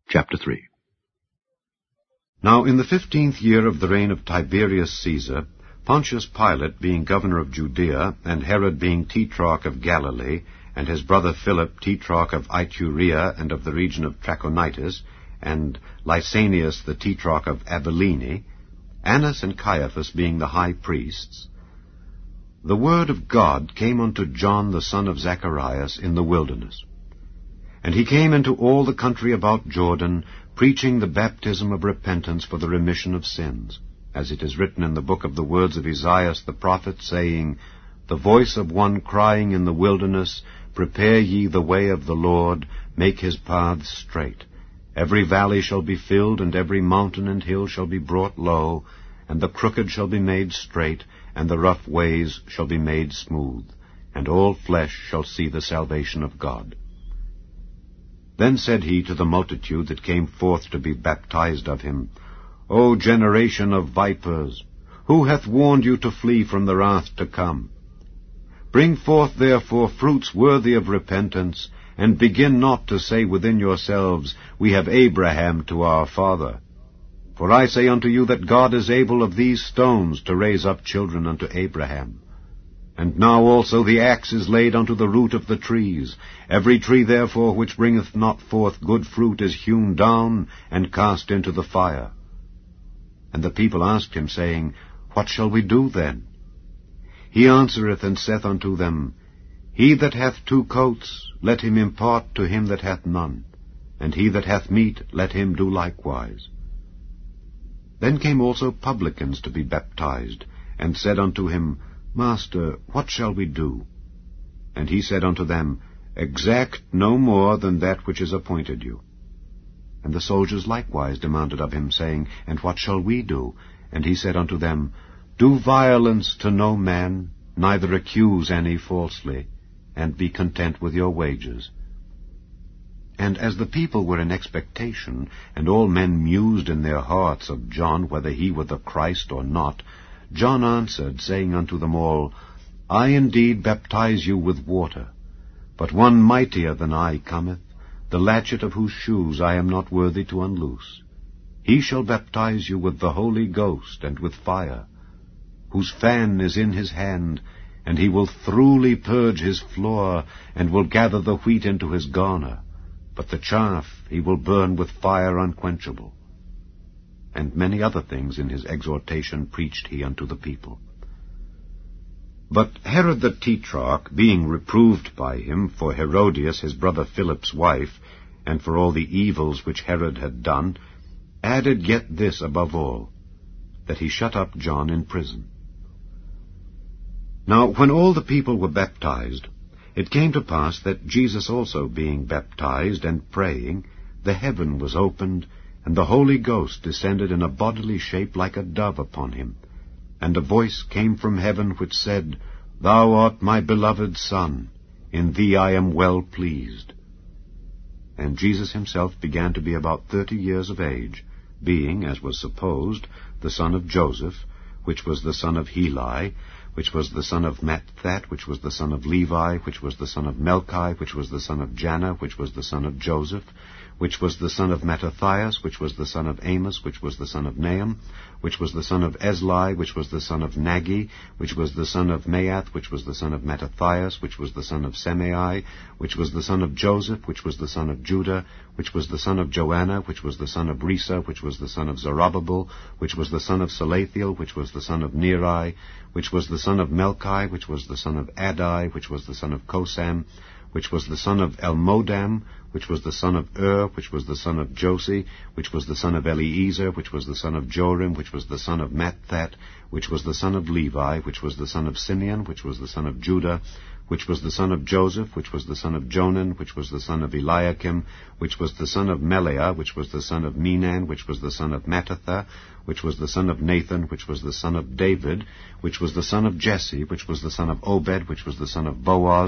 Chapter 3. Now in the 15th year of the reign of Tiberius Caesar, Pontius Pilate being governor of Judea, and Herod being tetrarch of Galilee, and his brother Philip tetrarch of Iturea and of the region of Trachonitis, and Lysanias the tetrarch of Abilene, Annas and Caiaphas being the high priests, the word of God came unto John the son of Zacharias in the wilderness. And he came into all the country about Jordan, preaching the baptism of repentance for the remission of sins, as it is written in the book of the words of Esaias the prophet, saying, The voice of one crying in the wilderness, Prepare ye the way of the Lord, make his paths straight. Every valley shall be filled, and every mountain and hill shall be brought low, and the crooked shall be made straight, and the rough ways shall be made smooth, and all flesh shall see the salvation of God. Then said he to the multitude that came forth to be baptized of him, O generation of vipers, who hath warned you to flee from the wrath to come? Bring forth therefore fruits worthy of repentance, and begin not to say within yourselves, We have Abraham to our father. For I say unto you that God is able of these stones to raise up children unto Abraham. And now also the axe is laid unto the root of the trees. Every tree therefore which bringeth not forth good fruit is hewn down, and cast into the fire. And the people asked him, saying, What shall we do then? He answereth and saith unto them, He that hath 2 coats, let him impart to him that hath none, and he that hath meat, let him do likewise. Then came also publicans to be baptized, and said unto him, Master, what shall we do? And he said unto them, Exact no more than that which is appointed you. And the soldiers likewise demanded of him, saying, And what shall we do? And he said unto them, Do violence to no man, neither accuse any falsely, and be content with your wages. And as the people were in expectation, and all men mused in their hearts of John, whether he were the Christ or not, John answered, saying unto them all, I indeed baptize you with water, but one mightier than I cometh, the latchet of whose shoes I am not worthy to unloose. He shall baptize you with the Holy Ghost and with fire, whose fan is in his hand, and he will thoroughly purge his floor, and will gather the wheat into his garner, but the chaff he will burn with fire unquenchable. And many other things in his exhortation preached he unto the people. But Herod the tetrarch, being reproved by him for Herodias his brother Philip's wife, and for all the evils which Herod had done, added yet this above all, that he shut up John in prison. Now when all the people were baptized, it came to pass that Jesus also being baptized and praying, the heaven was opened, and the Holy Ghost descended in a bodily shape like a dove upon him. And a voice came from heaven which said, Thou art my beloved Son, in thee I am well pleased. And Jesus himself began to be about 30 years of age, being, as was supposed, the son of Joseph, which was the son of Heli, which was the son of Matthat, which was the son of Levi, which was the son of Melchi, which was the son of Janna, which was the son of Joseph, which was the son of Mattathias, which was the son of Amos, which was the son of Nahum, which was the son of Esli, which was the son of Naggi, which was the son of Maath, which was the son of Mattathias, which was the son of Semei, which was the son of Joseph, which was the son of Judah, which was the son of Joanna, which was the son of Risa, which was the son of Zerubbabel, which was the son of Salathiel, which was the son of Neri, which was the son of Melchi, which was the son of Adai, which was the son of Kosam, which was the son of Elmodam, which was the son of which was the son of Josi, which was the son of Eliezer, which was the son of Jorim, which was the son of Matthat, which was the son of Levi, which was the son of Simeon, which was the son of Judah, which was the son of Joseph, which was the son of Jonan, which was the son of Eliakim, which was the son of Melea, which was the son of Menan, which was the son of Mattatha, which was the son of Nathan, which was the son of David, which was the son of Jesse, which was the son of Obed, which was the son of Boaz,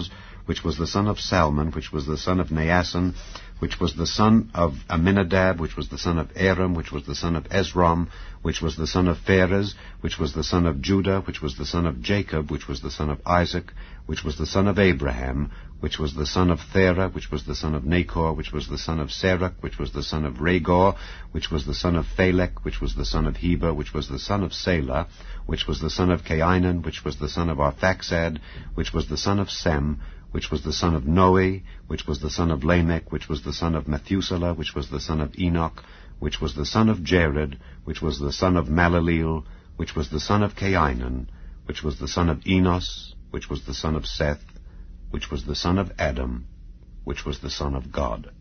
which was the son of Salmon, which was the son of Naasson, which was the son of Aminadab, which was the son of Aram, which was the son of Esrom, which was the son of Pharez, which was the son of Judah, which was the son of Jacob, which was the son of Isaac, which was the son of Abraham, which was the son of Thera, which was the son of Nachor, which was the son of Serach, which was the son of Regor, which was the son of Phalec, which was the son of Heber, which was the son of Salah, which was the son of Cainan, which was the son of Arphaxad, which was the son of Sem, which was the son of Noe, which was the son of Lamech, which was the son of Methuselah, which was the son of Enoch, which was the son of Jared, which was the son of Malaleel, which was the son of Cainan, which was the son of Enos, which was the son of Seth, which was the son of Adam, which was the son of God.